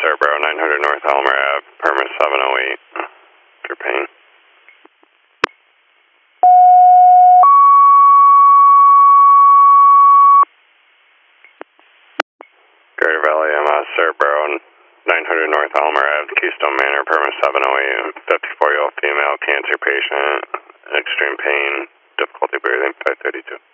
Cerbero, 900 North Elmer Ave, permit 708 for pain. Greater Valley MS, Cerbero, 900 North Elmer Ave, Keystone Manor, permit 708, 54-year-old female, cancer patient, extreme pain, difficulty breathing, 532.